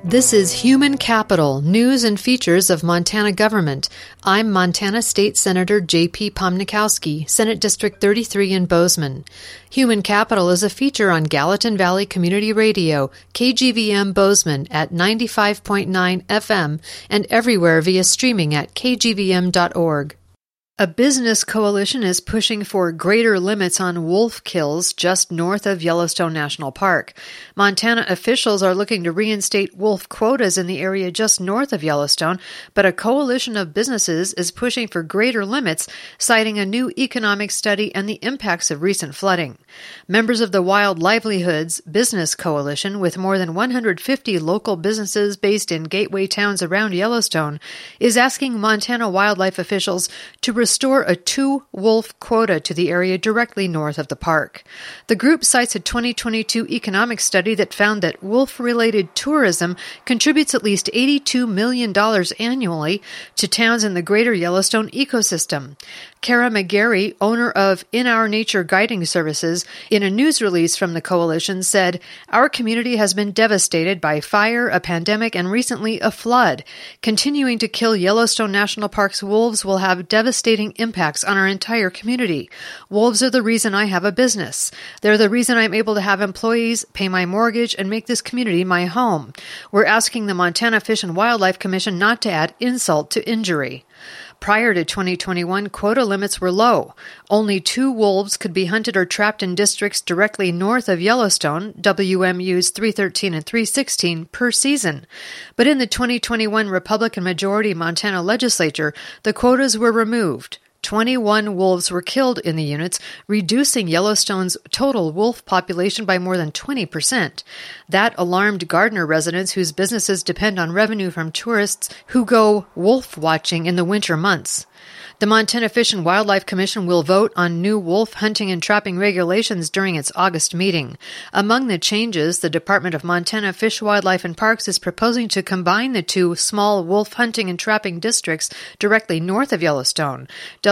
This is Human Capital, News and Features of Montana Government. I'm Montana State Senator J.P. Pomnikowski, Senate District 33 in Bozeman. Human Capital is a feature on Gallatin Valley Community Radio, KGVM Bozeman at 95.9 FM and everywhere via streaming at kgvm.org. A business coalition is pushing for greater limits on wolf kills just north of Yellowstone National Park. Montana officials are looking to reinstate wolf quotas in the area just north of Yellowstone, but a coalition of businesses is pushing for greater limits, citing a new economic study and the impacts of recent flooding. Members of the Wild Livelihoods Business Coalition, with more than 150 local businesses based in gateway towns around Yellowstone, is asking Montana wildlife officials to restore a 2-wolf quota to the area directly north of the park. The group cites a 2022 economic study that found that wolf-related tourism contributes at least $82 million annually to towns in the greater Yellowstone ecosystem. Kara McGarry, owner of In Our Nature Guiding Services, in a news release from the coalition said, "Our community has been devastated by fire, a pandemic, and recently a flood. Continuing to kill Yellowstone National Park's wolves will have devastating impacts on our entire community. Wolves are the reason I have a business. They're the reason I'm able to have employees, pay my mortgage, and make this community my home. We're asking the Montana Fish and Wildlife Commission not to add insult to injury." Prior to 2021, quota limits were low. Only 2 wolves could be hunted or trapped in districts directly north of Yellowstone, WMUs 313 and 316, per season. But in the 2021 Republican majority Montana legislature, the quotas were removed. 21 wolves were killed in the units, reducing Yellowstone's total wolf population by more than 20%. That alarmed Gardner residents whose businesses depend on revenue from tourists who go wolf watching in the winter months. The Montana Fish and Wildlife Commission will vote on new wolf hunting and trapping regulations during its August meeting. Among the changes, the Department of Montana Fish, Wildlife, and Parks is proposing to combine the 2 small wolf hunting and trapping districts directly north of Yellowstone,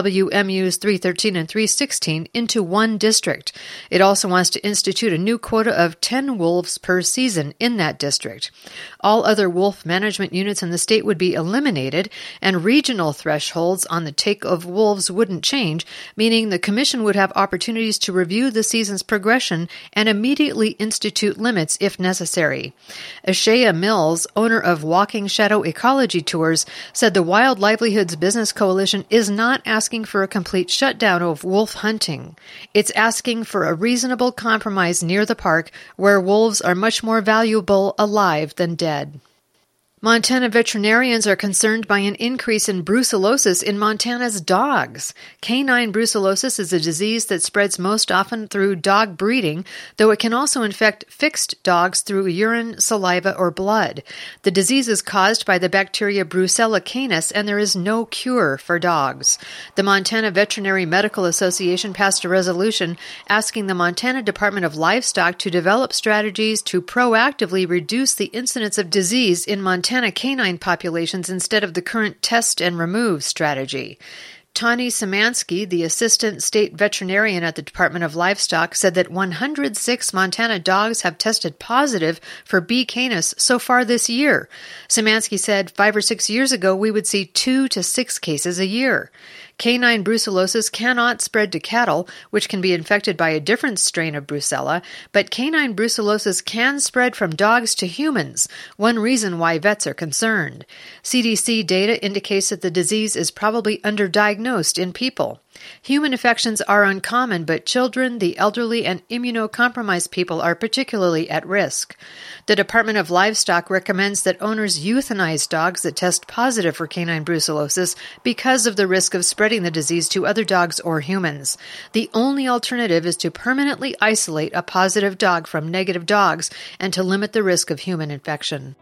WMUs 313 and 316, into one district. It also wants to institute a new quota of 10 wolves per season in that district. All other wolf management units in the state would be eliminated, and regional thresholds on the take of wolves wouldn't change, meaning the commission would have opportunities to review the season's progression and immediately institute limits if necessary. Ashea Mills, owner of Walking Shadow Ecology Tours, said the Wild Livelihoods Business Coalition is not asking for a complete shutdown of wolf hunting. It's asking for a reasonable compromise near the park where wolves are much more valuable alive than dead. Montana veterinarians are concerned by an increase in brucellosis in Montana's dogs. Canine brucellosis is a disease that spreads most often through dog breeding, though it can also infect fixed dogs through urine, saliva, or blood. The disease is caused by the bacteria Brucella canis, and there is no cure for dogs. The Montana Veterinary Medical Association passed a resolution asking the Montana Department of Livestock to develop strategies to proactively reduce the incidence of disease in Montana canine populations instead of the current test and remove strategy. Tani Szymanski, the assistant state veterinarian at the Department of Livestock, said that 106 Montana dogs have tested positive for B. canis so far this year. Szymanski said 5 or 6 years ago we would see 2 to 6 cases a year. Canine brucellosis cannot spread to cattle, which can be infected by a different strain of Brucella, but canine brucellosis can spread from dogs to humans, one reason why vets are concerned. CDC data indicates that the disease is probably underdiagnosed in people. Human infections are uncommon, but children, the elderly, and immunocompromised people are particularly at risk. The Department of Livestock recommends that owners euthanize dogs that test positive for canine brucellosis because of the risk of spreading the disease to other dogs or humans. The only alternative is to permanently isolate a positive dog from negative dogs and to limit the risk of human infection.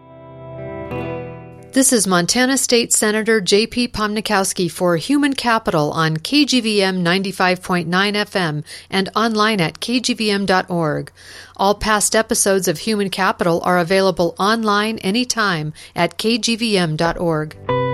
This is Montana State Senator J.P. Pomnikowski for Human Capital on KGVM 95.9 FM and online at kgvm.org. All past episodes of Human Capital are available online anytime at kgvm.org.